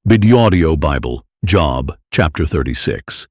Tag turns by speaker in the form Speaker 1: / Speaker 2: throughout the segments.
Speaker 1: Video Bible, Job, chapter 36.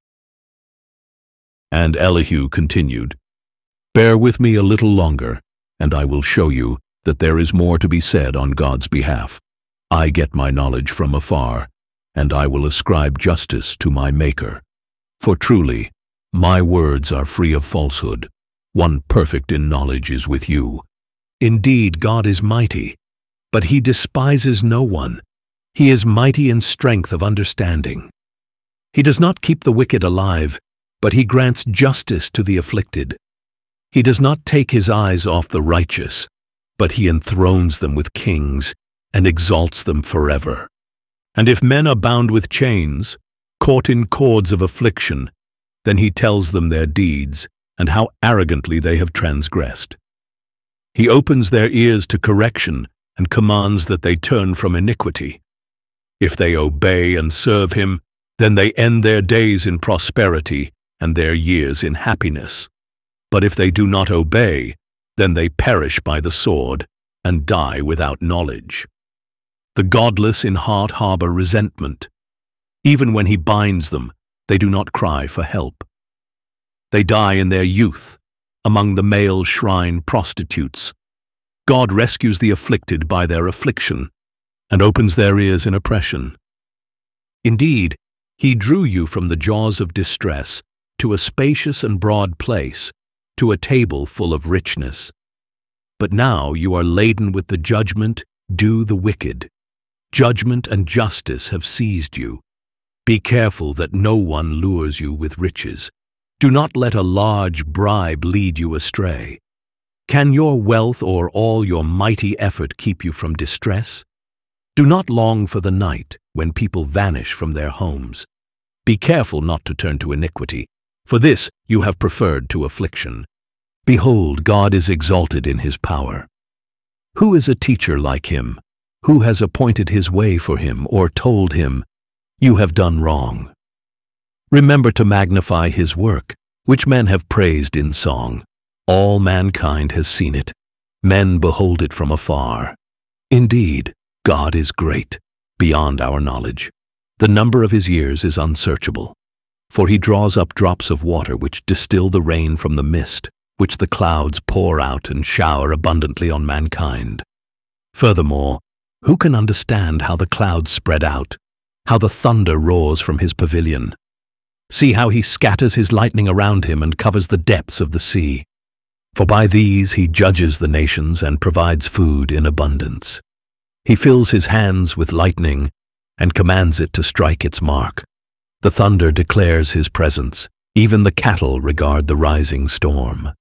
Speaker 1: And Elihu continued, "Bear with me a little longer, and I will show you that there is more to be said on God's behalf. I get my knowledge from afar, and I will ascribe justice to my Maker. For truly, my words are free of falsehood. One perfect in knowledge is with you. Indeed, God is mighty, but he despises no one. He is mighty in strength of understanding. He does not keep the wicked alive, but he grants justice to the afflicted. He does not take his eyes off the righteous, but he enthrones them with kings and exalts them forever. And if men are bound with chains, caught in cords of affliction, then he tells them their deeds and how arrogantly they have transgressed. He opens their ears to correction and commands that they turn from iniquity. If they obey and serve him, then they end their days in prosperity and their years in happiness. But if they do not obey, then they perish by the sword and die without knowledge. The godless in heart harbor resentment. Even when he binds them, they do not cry for help. They die in their youth, among the male shrine prostitutes. God rescues the afflicted by their affliction, and opens their ears in oppression. Indeed, he drew you from the jaws of distress to a spacious and broad place, to a table full of richness. But now you are laden with the judgment due the wicked. Judgment and justice have seized you. Be careful that no one lures you with riches. Do not let a large bribe lead you astray. Can your wealth or all your mighty effort keep you from distress? Do not long for the night when people vanish from their homes. Be careful not to turn to iniquity, for this you have preferred to affliction. Behold, God is exalted in his power. Who is a teacher like him? Who has appointed his way for him or told him, "You have done wrong"? Remember to magnify his work, which men have praised in song. All mankind has seen it. Men behold it from afar. Indeed, God is great, beyond our knowledge. The number of his years is unsearchable. For he draws up drops of water which distill the rain from the mist, which the clouds pour out and shower abundantly on mankind. Furthermore, who can understand how the clouds spread out, how the thunder roars from his pavilion? See how he scatters his lightning around him and covers the depths of the sea. For by these he judges the nations and provides food in abundance. He fills his hands with lightning and commands it to strike its mark. The thunder declares his presence. Even the cattle regard the rising storm.